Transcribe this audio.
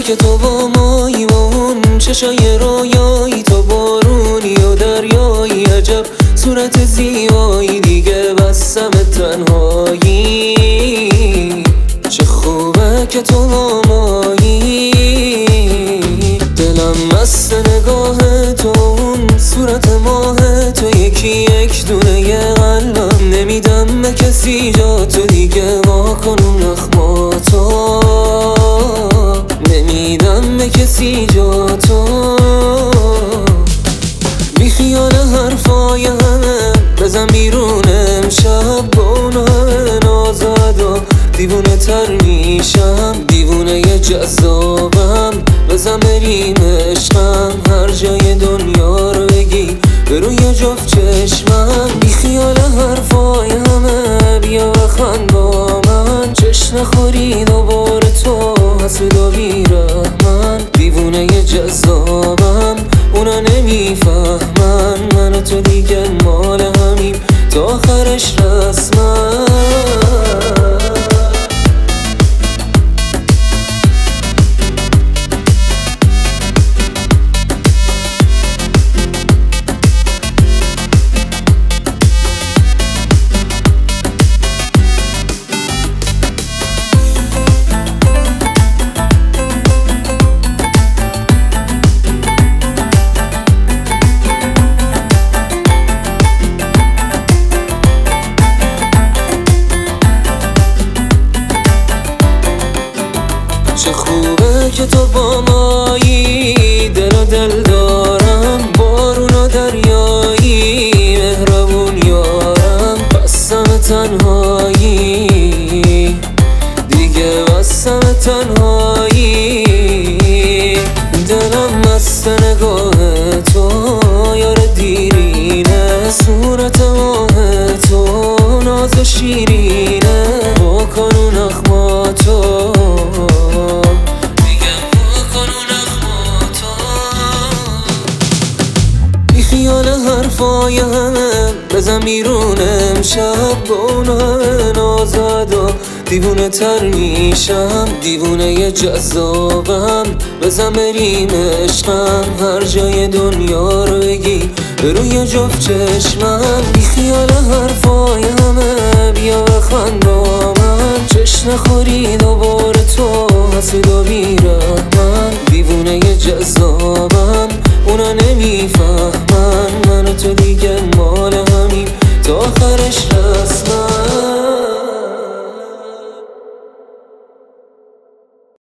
که تو با مایی، با اون چشای رویایی، تو بارونی و دریایی، عجب صورت زیبایی، دیگه بستم تنهایی. چه خوبه که تو با مایی، دلم مست نگاه تو، اون صورت ماه تو، یکی یک دونه یه قلبم، نمیدم به کسی جا تو، دیگه وا کن اون اخماتو، نمیدم به کسی جا تو. بی خیال حرفای همه بزن بیرون امشب، با اون همه نازد و دیوونه تر میشم، دیوونه جذابم، بزن بریم عشقم، هر جای دنیا رو بگی به روی جفت چشمم. بی خیال حرفای همه بیا بخند با من، چشم نخوری دوباره تو حسود و بیرحمن، دیوونه جذابم، اونا نمیفهمن، من و تو دیگه مال همیم تا آخرش رسمن. چه خوبه که تو با مایی، دل و دل دارم، بارون و دریایی، مهربون یارم، بستم تنهایی، دیگه بستم تنهایی. دلم مست نگاه تو، یار دیرینه، صورت ماه تو، ناز و شیرینه، بکن اون اخماتو، خیال حرفای همه بزن بیرون امشب، با اون همه نازد و دیوونه تر میشم، دیوونه جذابم، بزن بریم عشقم، هر جای دنیا رو بگی به روی جفت چشمم. بی خیال حرفای همه بیا بخند با من، چشم نخوری دوباره تو حسود و بیرحمن، دیوونه جذابم، اونا نمیفهمن، من و تو دیگه